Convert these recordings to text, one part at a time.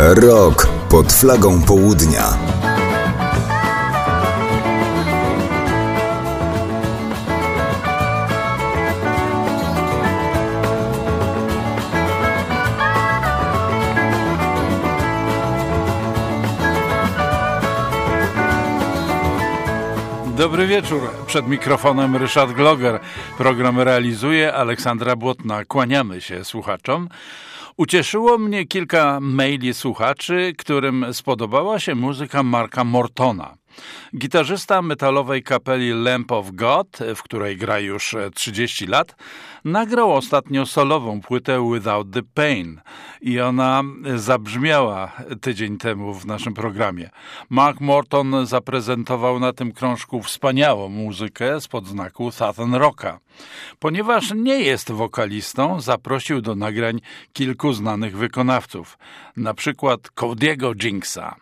Rok pod flagą południa. Dobry wieczór. Przed mikrofonem Ryszard Gloger. Program realizuje Aleksandra Błotna. Kłaniamy się słuchaczom. Ucieszyło mnie kilka maili słuchaczy, którym spodobała się muzyka Marka Mortona. Gitarzysta metalowej kapeli Lamb of God, w której gra już 30 lat, nagrał ostatnio solową płytę Without the Pain i ona zabrzmiała tydzień temu w naszym programie. Mark Morton zaprezentował na tym krążku wspaniałą muzykę spod znaku Southern Rocka. Ponieważ nie jest wokalistą, zaprosił do nagrań kilku znanych wykonawców, na przykład Cody'ego Jinksa.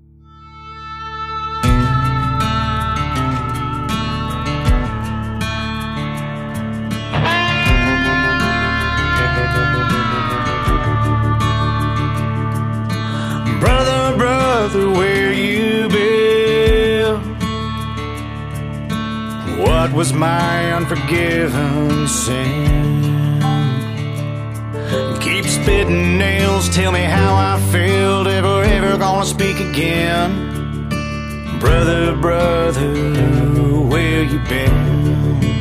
Brother, brother, where you been? What was my unforgiven sin? Keep spitting nails, tell me how I felt, ever gonna speak again. Brother, brother, where you been?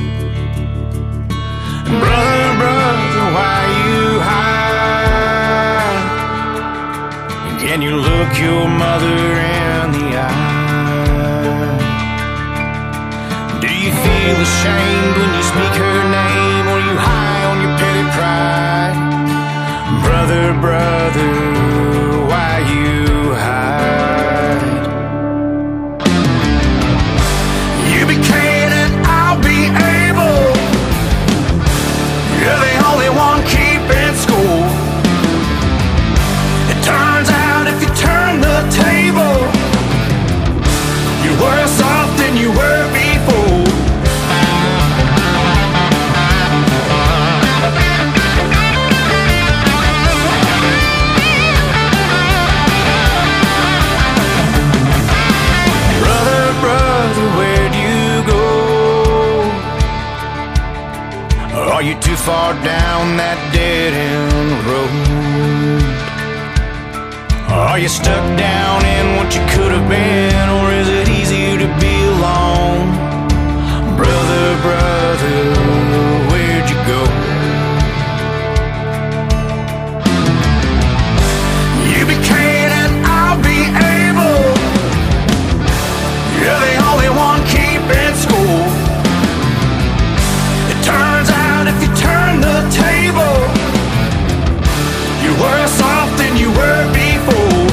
Brother, brother, why you hide? Can you look your mother in the eye? Do you feel ashamed when you speak her name? Or you high on your petty pride? Brother, brother, why you hide? You be can and I'll be able. You're the only one keeping score. It turns out if you turn the table, you're worse off than you were before. Brother, brother, where'd you go? Are you too far down that dead-end road? Are you stuck down in what you could have been? Or is it easier to be alone? Brother, brother, where'd you go? You be can and I'll be able. You're the only one keeping score. It turns out if you turn the table, you're worse off than you were before.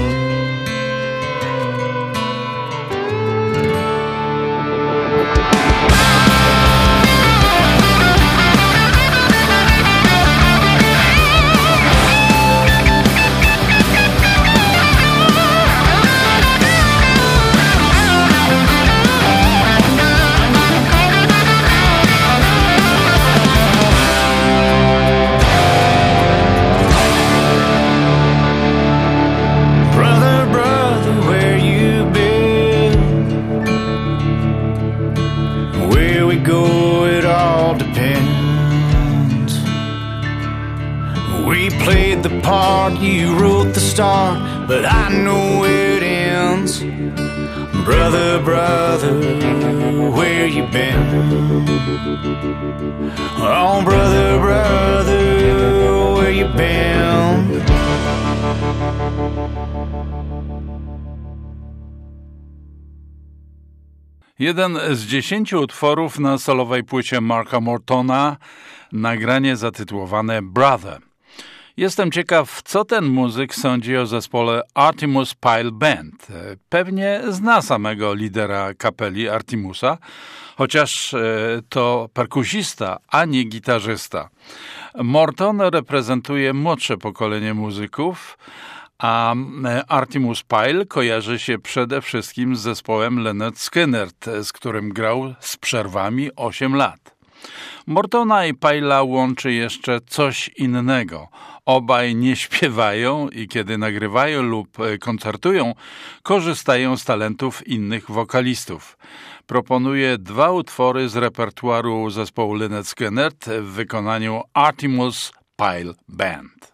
You wrote the start, but I know it ends. Brother, brother, where you been? Oh, brother, brother, where you been? Jeden z 10 utworów na solowej płycie Marka Mortona, nagranie zatytułowane Brother. Jestem ciekaw, co ten muzyk sądzi o zespole Artemus Pyle Band. Pewnie zna samego lidera kapeli Artemusa, chociaż to perkusista, a nie gitarzysta. Morton reprezentuje młodsze pokolenie muzyków, a Artemus Pyle kojarzy się przede wszystkim z zespołem Lynyrd Skynyrd, z którym grał z przerwami 8 lat. Mortona i Pyla łączy jeszcze coś innego. Obaj nie śpiewają i kiedy nagrywają lub koncertują, korzystają z talentów innych wokalistów. Proponuję 2 utwory z repertuaru zespołu Lynyrd Skynyrd w wykonaniu Artemus Pyle Band.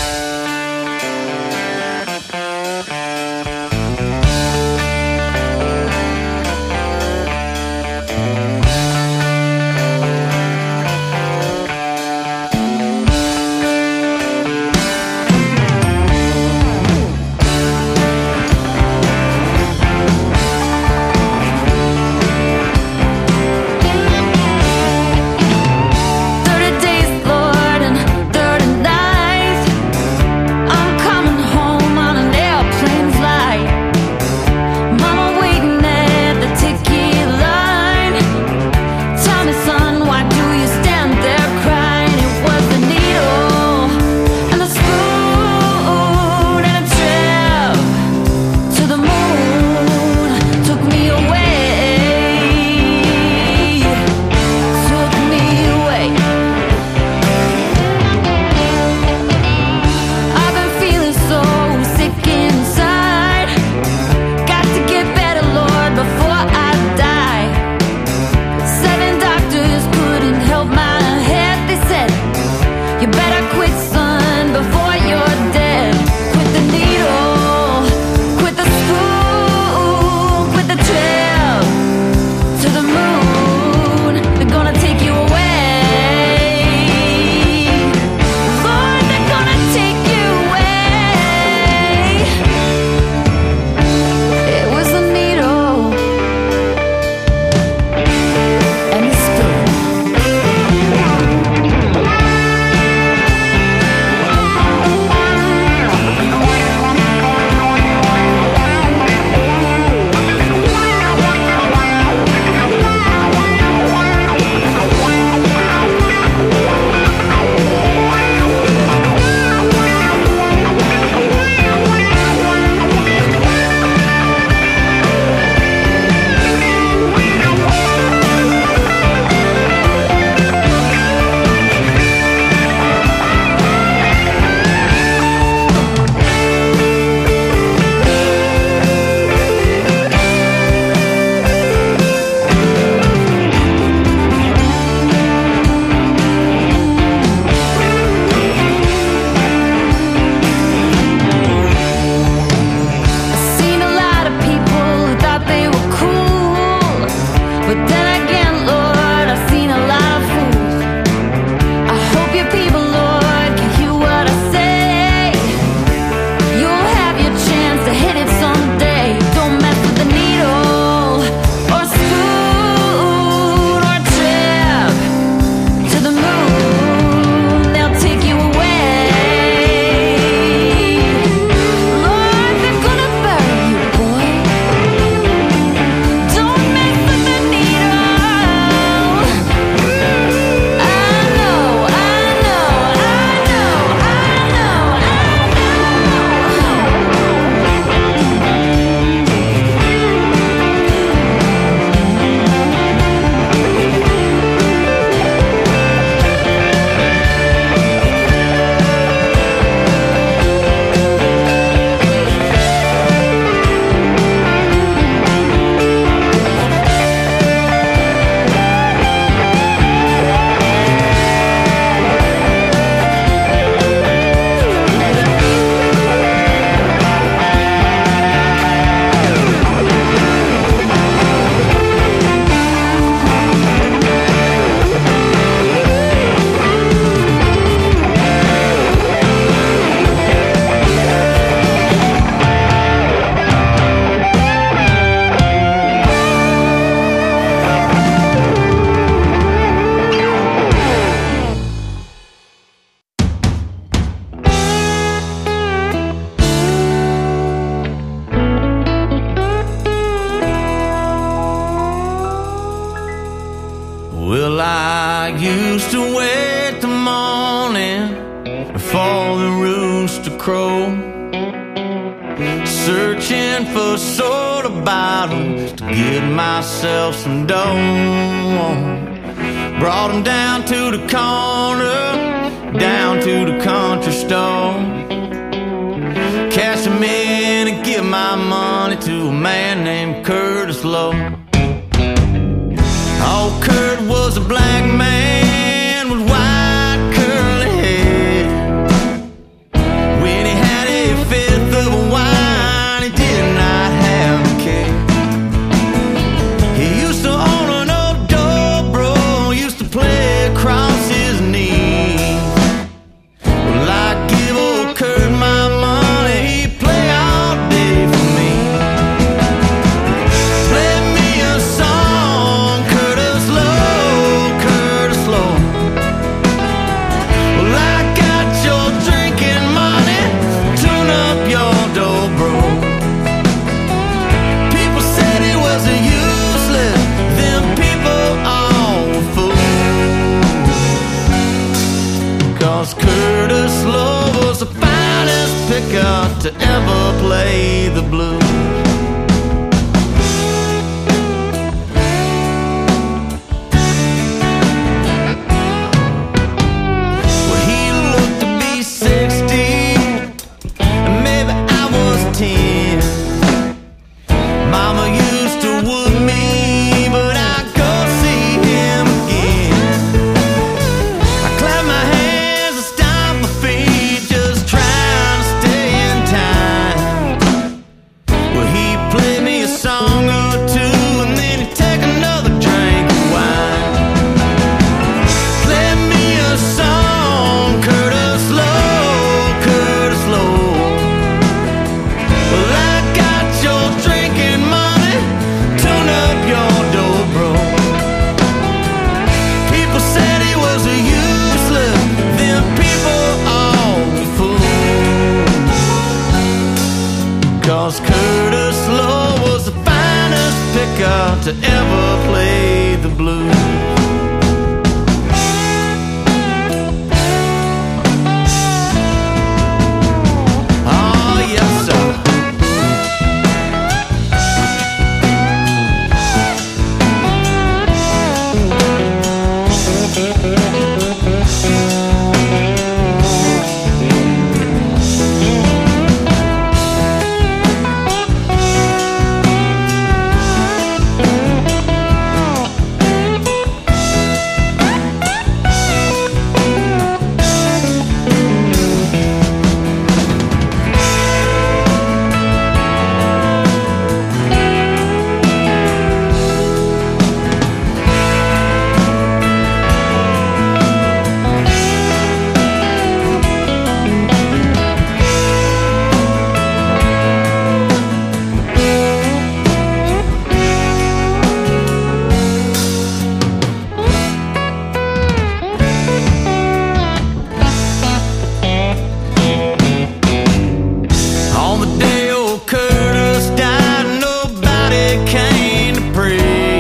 Well, I used to wait the morning before the rooster crow, searching for soda bottles to get myself some dough. Brought him down to the corner, down to the country store. Cash him in and give my money to a man named Curtis Lowe. Oh, Kurt was a black man with white curly hair. When he had a fifth of a wine, he did not have a care. He used to own an old dobro, used to play across his knees. Well, I give old Kurt my money, he'd play all day for me. Play me a song, Curtis Lowe, Curtis Lowe. Well, I got your drinking money, tune up your dobro. People said he was a useless, them people all were fools. 'Cause Curtis Lowe was the finest pickup to ever play the blues. Well, he looked to be 60, and maybe I was 10. Mama used to whoop me, but I'd go see him again. I clap my hands and stomp my feet, just trying to stay in time. Well, he'd play me a song or two, and then he'd take another drink of wine. Play me a song, Curtis Lowe, Curtis Lowe. Well, I got your drinking money, tune up your dobro. People said he was a useless, them people all were fools. 'Cause Curtis Lowe was the finest pickup to ever play the blues. Oh, yes, sir. On the day old Curtis died, nobody came to pray.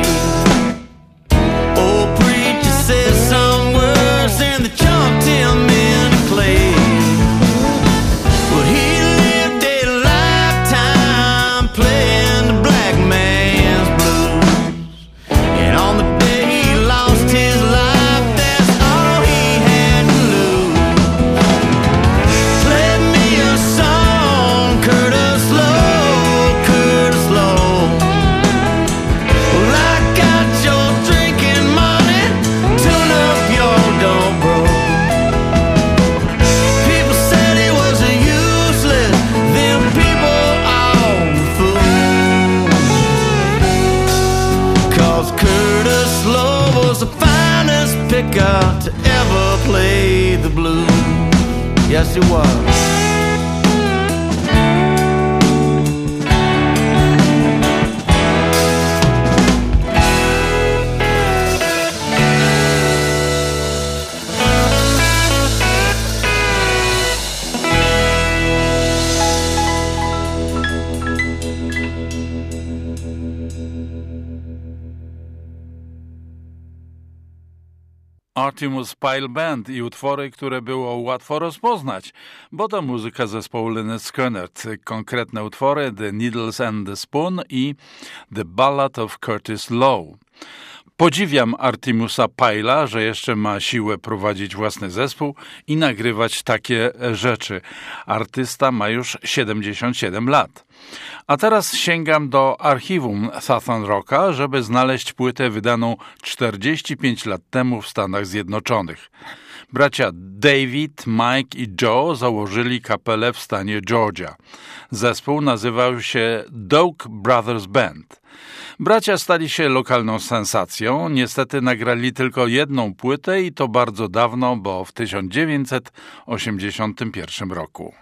Old preacher said some words and they chunked him in the clay. Well, he lived a lifetime playing the black man's blues. And on the day he lost his life, that's all he had to lose. Play me a song, Curtis Lowe, Curtis Lowe. Well, I got your drinking money, tune up your dobro. People said he was a useless, them people all were fools. 'Cause Curtis Lowe was the finest pickup to ever play the blues. Yes, he was. Artemus Pyle Band i utwory, które było łatwo rozpoznać, bo to muzyka zespołu Lynyrd Skynyrd. Konkretne utwory The Needles and the Spoon i The Ballad of Curtis Lowe. Podziwiam Artimusa Pyla, że jeszcze ma siłę prowadzić własny zespół i nagrywać takie rzeczy. Artysta ma już 77 lat. A teraz sięgam do archiwum Southern Rocka, żeby znaleźć płytę wydaną 45 lat temu w Stanach Zjednoczonych. Bracia David, Mike i Joe założyli kapelę w stanie Georgia. Zespół nazywał się Doak Brothers Band. Bracia stali się lokalną sensacją. Niestety nagrali tylko jedną płytę i to bardzo dawno, bo w 1981 roku.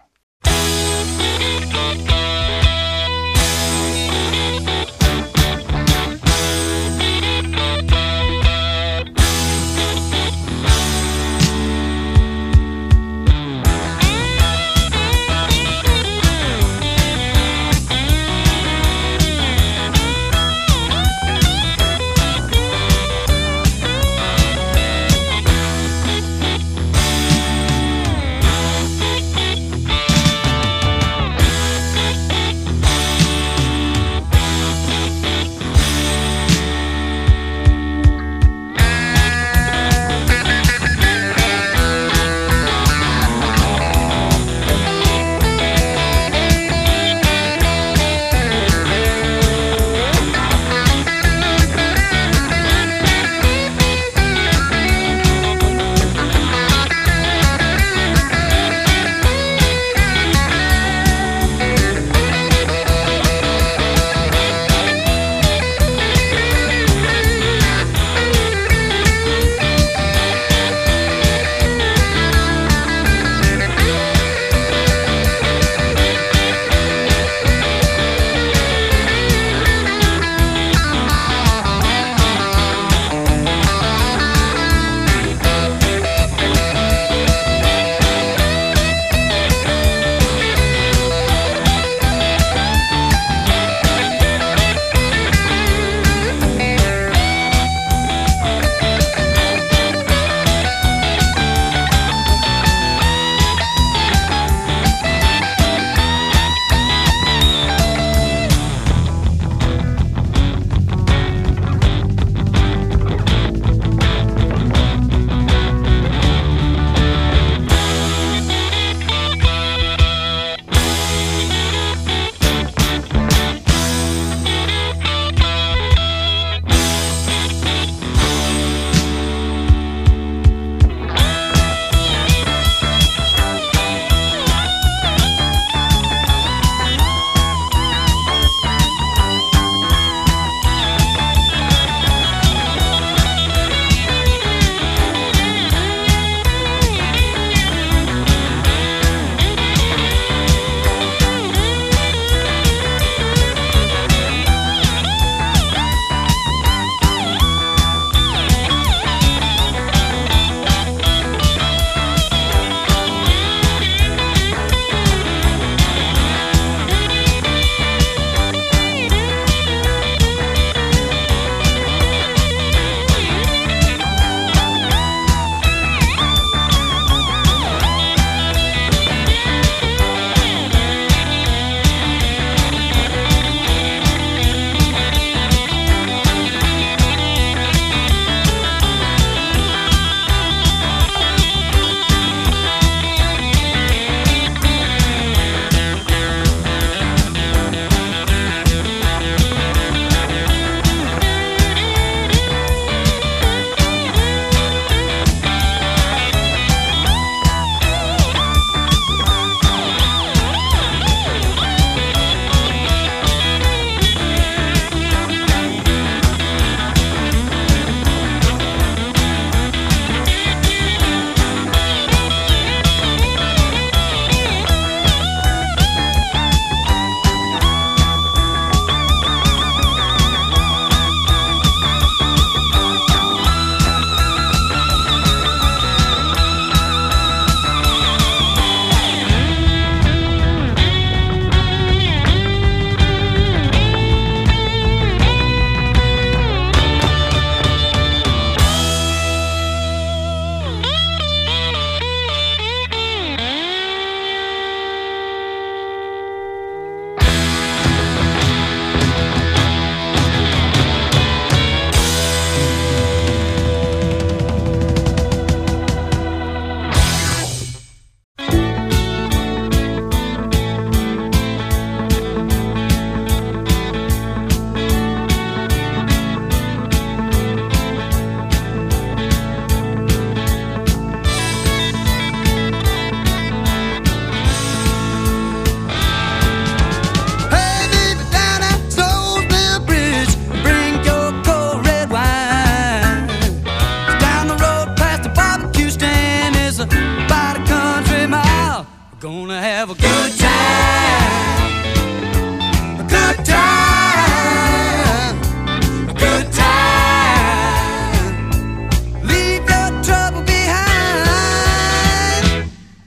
Gonna have a good time, a good time, a good time. Leave your trouble behind.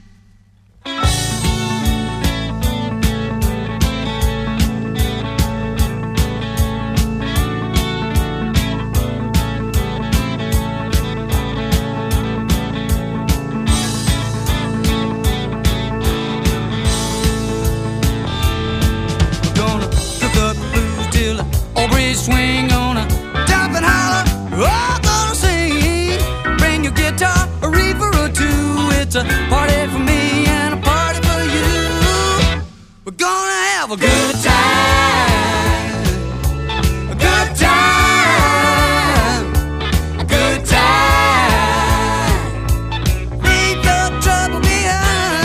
Swing on a jump and holler, we're all gonna sing. Bring your guitar, a reefer or two. It's a party for me and a party for you. We're gonna have a good time, a good time, a good time. Leave your trouble behind.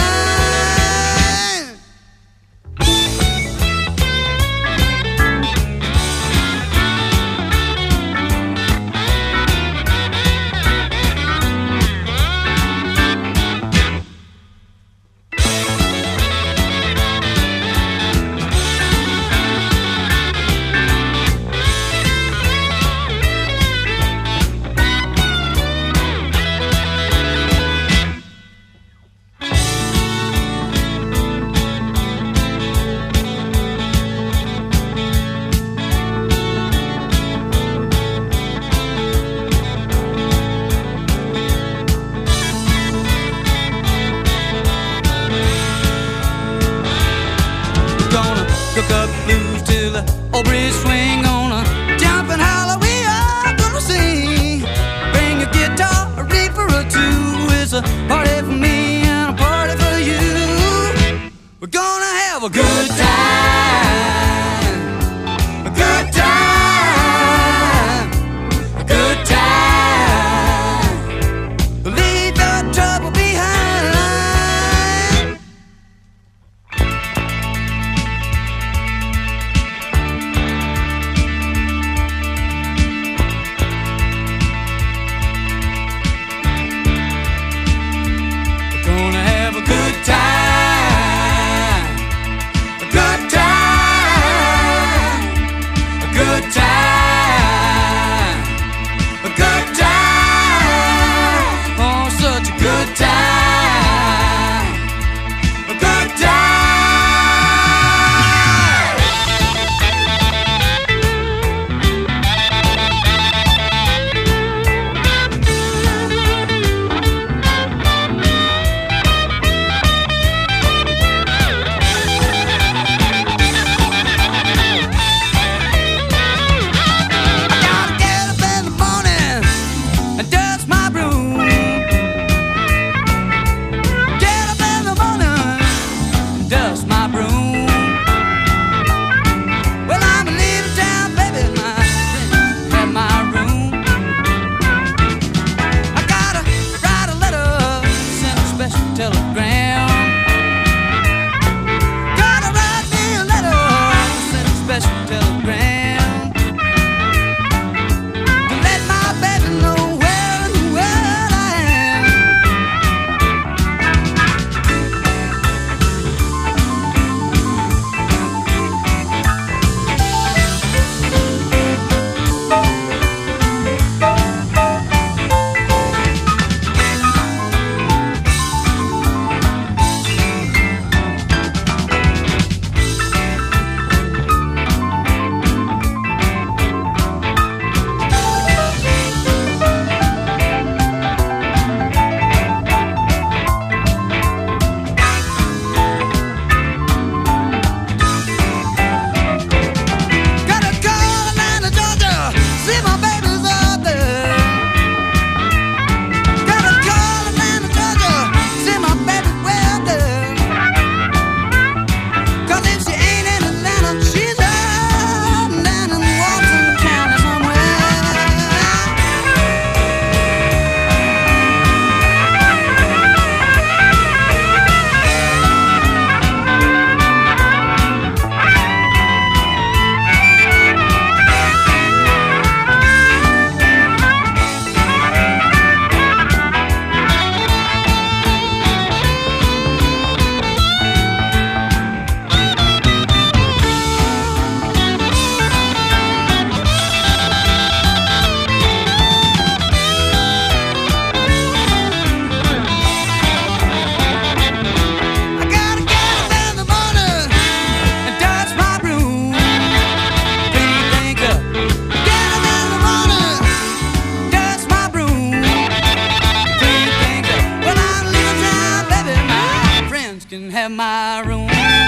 Cook up blues till the old bridge swing on a jump and holler. We are gonna sing. Bring your guitar, a reefer or two. It's a party for me and a party for you. We're gonna have a good time, a good time, a good time. Leave your trouble behind. have my room.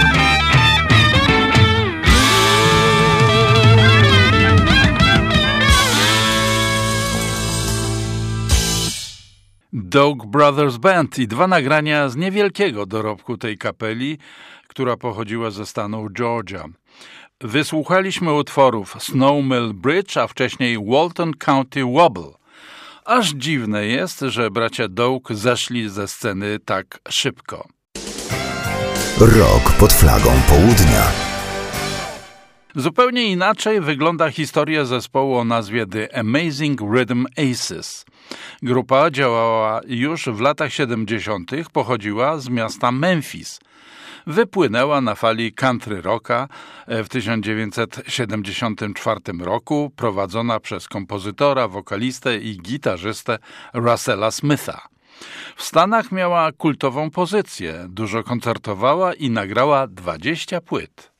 Doug Brothers Band i 2 nagrania z niewielkiego dorobku tej kapeli, która pochodziła ze stanu Georgia. Wysłuchaliśmy utworów Snowmill Bridge, a wcześniej Walton County Wobble. Aż dziwne jest, że bracia Doug zeszli ze sceny tak szybko. Rok pod flagą południa. Zupełnie inaczej wygląda historia zespołu o nazwie The Amazing Rhythm Aces. Grupa działała już w latach 70., pochodziła z miasta Memphis. Wypłynęła na fali country rocka w 1974 roku, prowadzona przez kompozytora, wokalistę i gitarzystę Russella Smitha. W Stanach miała kultową pozycję, dużo koncertowała i nagrała 20 płyt.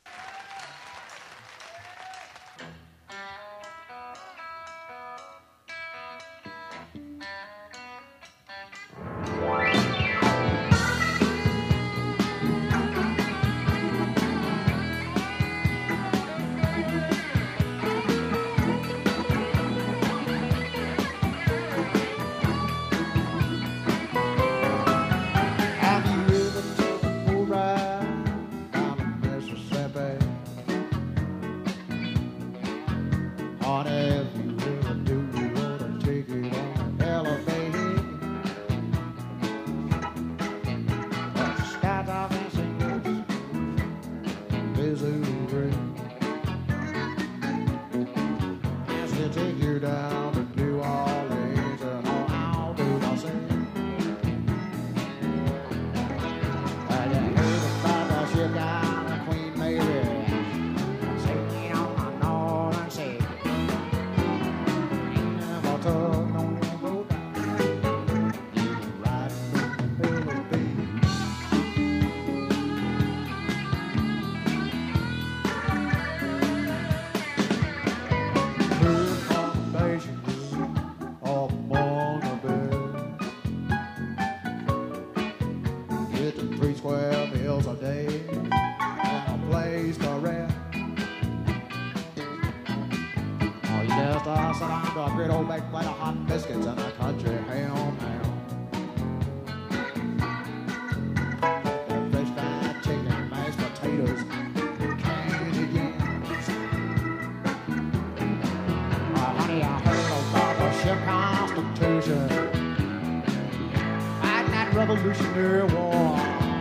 Revolutionary War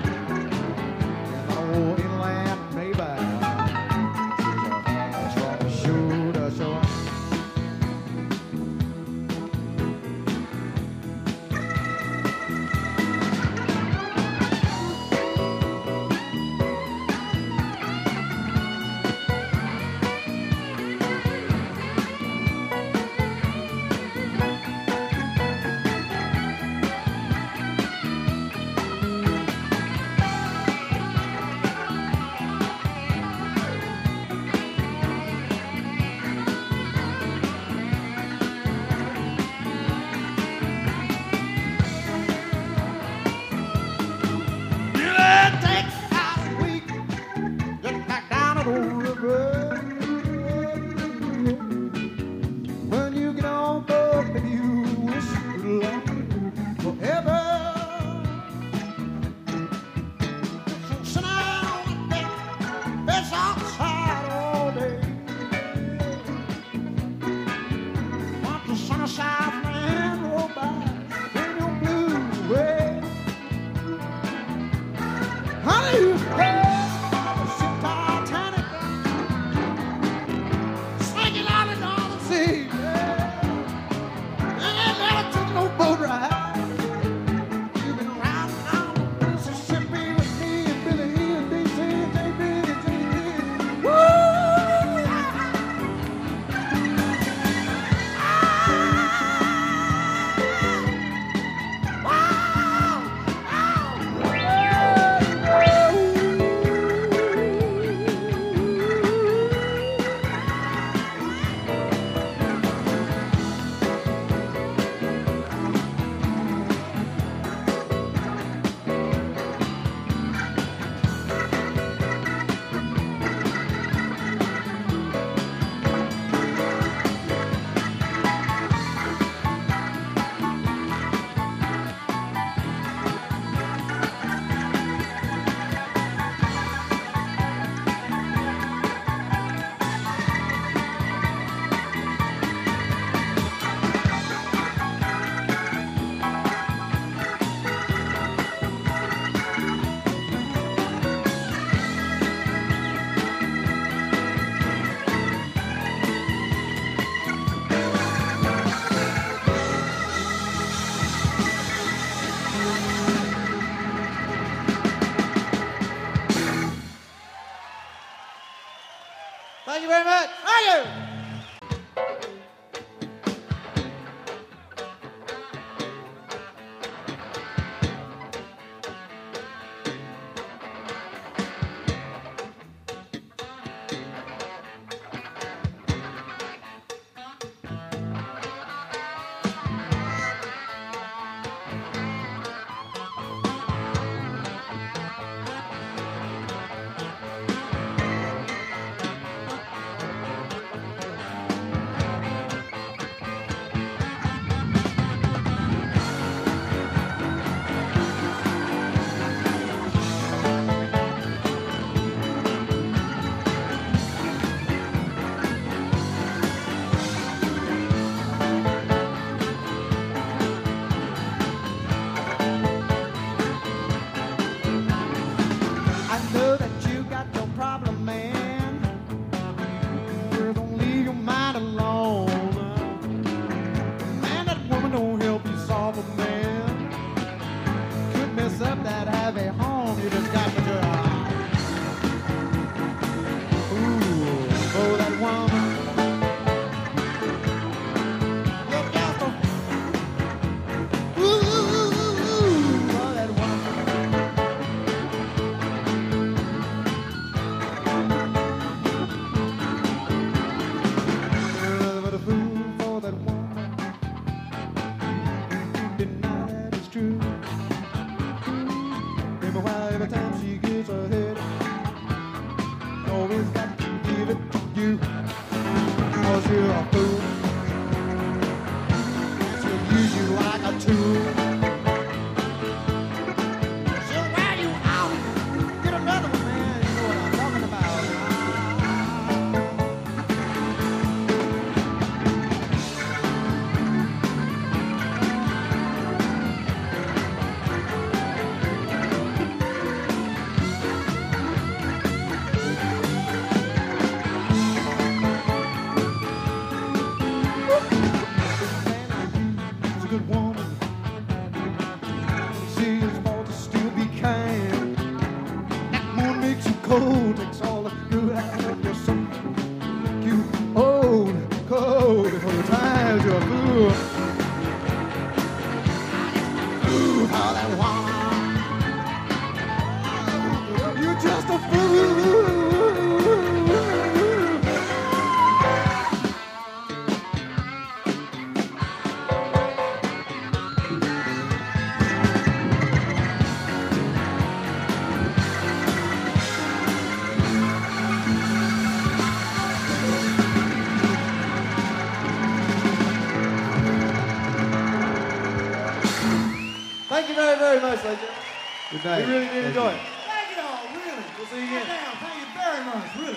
in the old inland Maybach. She's from shore to shore. Thank you very much. Thank you. Very much, Ledger. Good night. We really did enjoy it. Thank you all, really. We'll see you again. Thank you very much, really.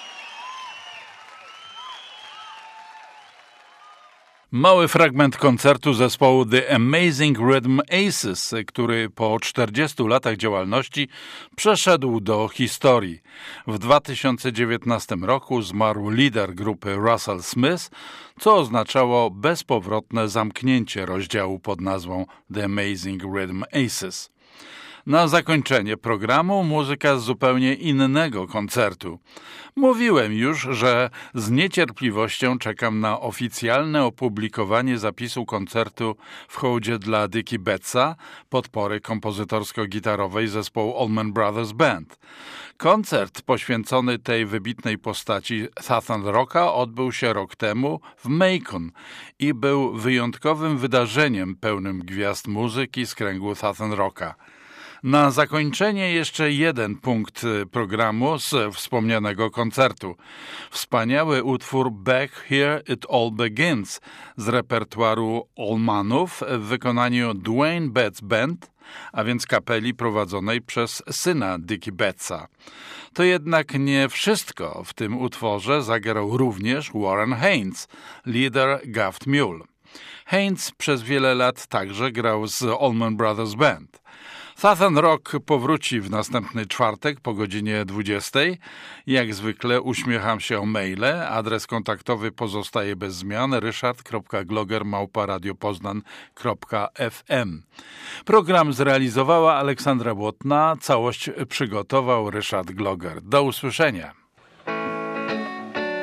Mały fragment koncertu zespołu The Amazing Rhythm Aces, który po 40 latach działalności przeszedł do historii. W 2019 roku zmarł lider grupy Russell Smith, co oznaczało bezpowrotne zamknięcie rozdziału pod nazwą The Amazing Rhythm Aces. Na zakończenie programu muzyka z zupełnie innego koncertu. Mówiłem już, że z niecierpliwością czekam na oficjalne opublikowanie zapisu koncertu w hołdzie dla Dickie Betsa, podpory kompozytorsko-gitarowej zespołu Allman Brothers Band. Koncert poświęcony tej wybitnej postaci Southern Rocka odbył się rok temu w Macon i był wyjątkowym wydarzeniem pełnym gwiazd muzyki z kręgu Southern Rocka. Na zakończenie jeszcze jeden punkt programu z wspomnianego koncertu. Wspaniały utwór Back Here It All Begins z repertuaru Allmanów w wykonaniu Dwayne Betts Band, a więc kapeli prowadzonej przez syna Dickie Betsa. To jednak nie wszystko. W tym utworze zagrał również Warren Haynes, lider Gaffed Mule. Haynes przez wiele lat także grał z Allman Brothers Band. Southern Rock powróci w następny czwartek po godzinie 20. Jak zwykle uśmiecham się o maile. Adres kontaktowy pozostaje bez zmian. ryszard.gloger@radiopoznan.fm. Program zrealizowała Aleksandra Błotna. Całość przygotował Ryszard Gloger. Do usłyszenia.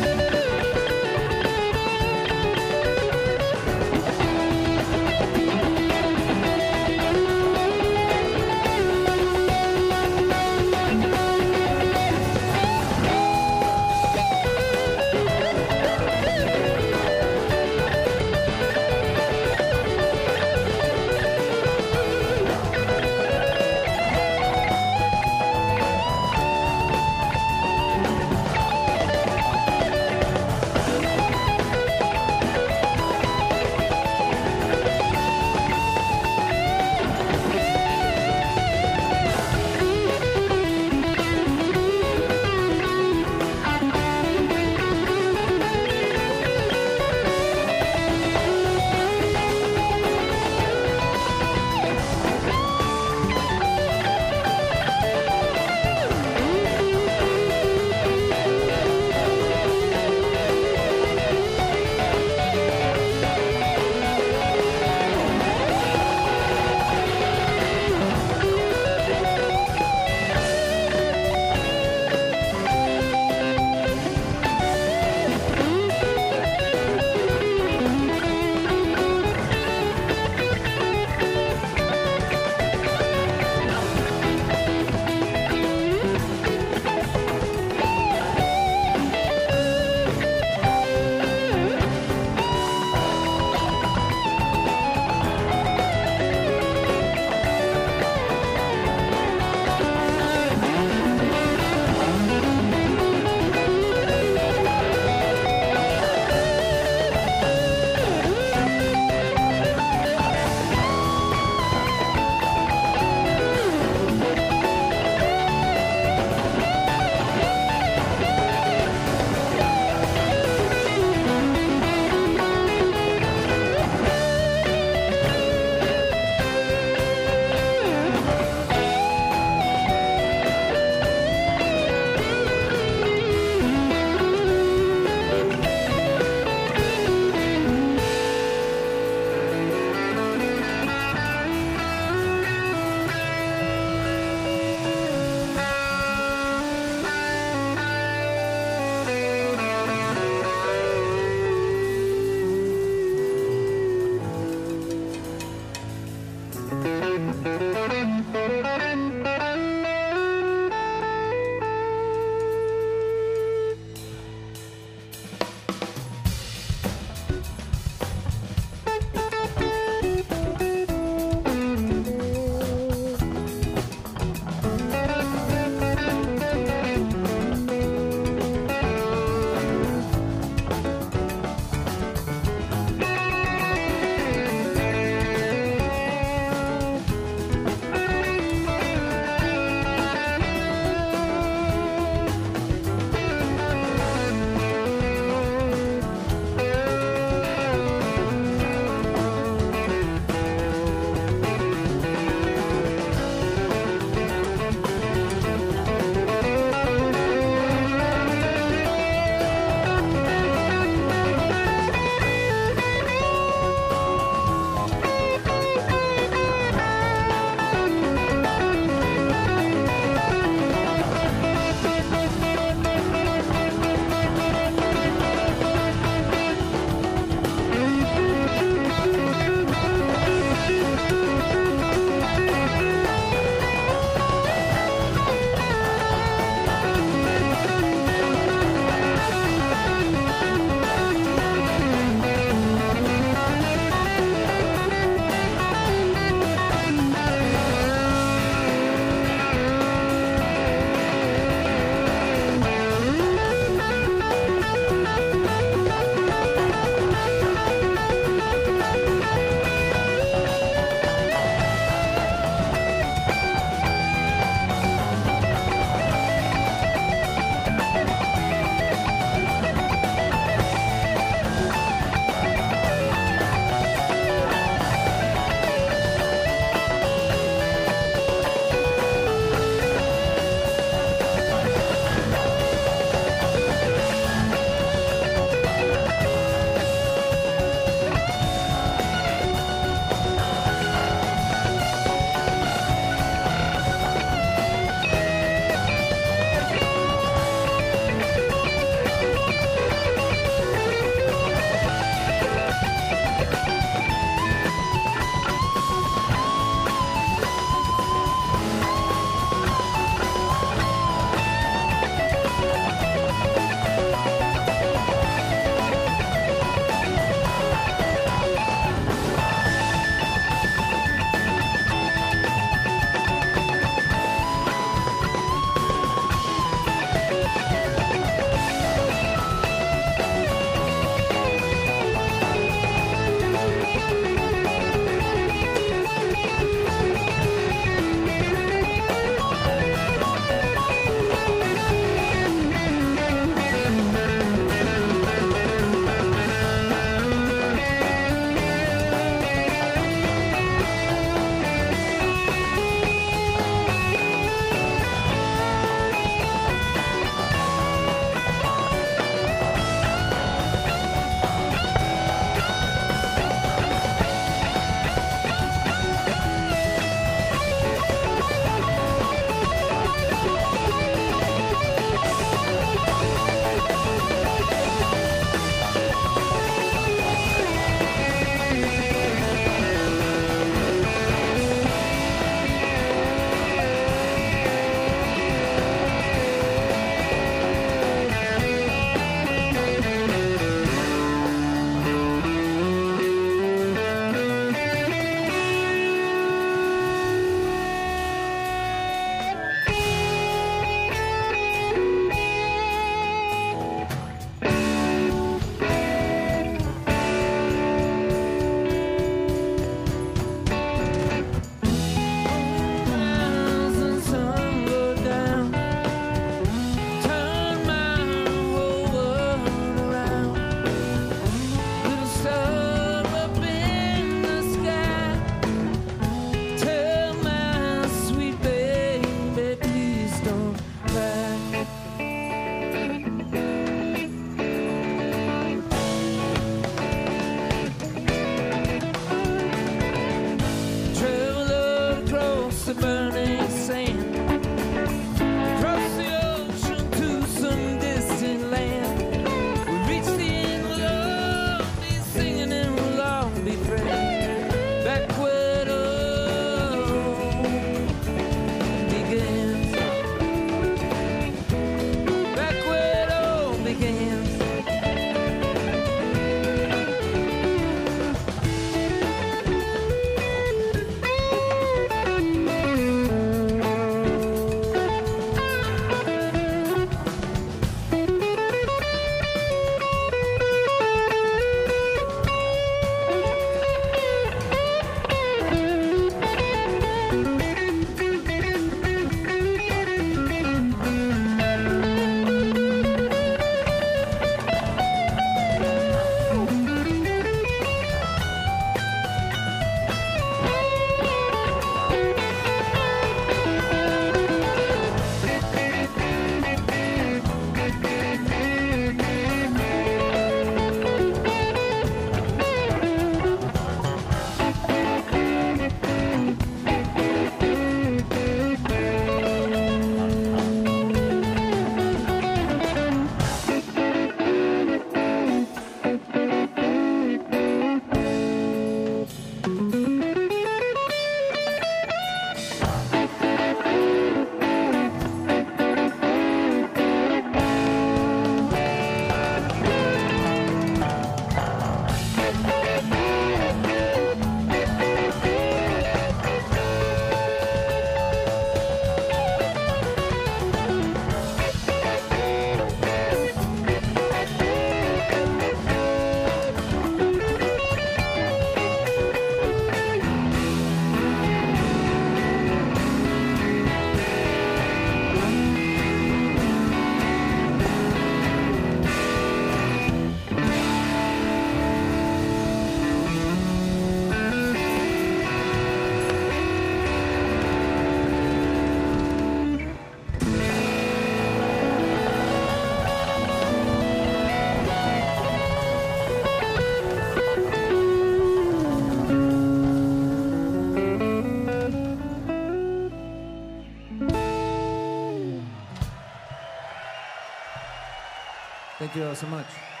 Thank you all so much.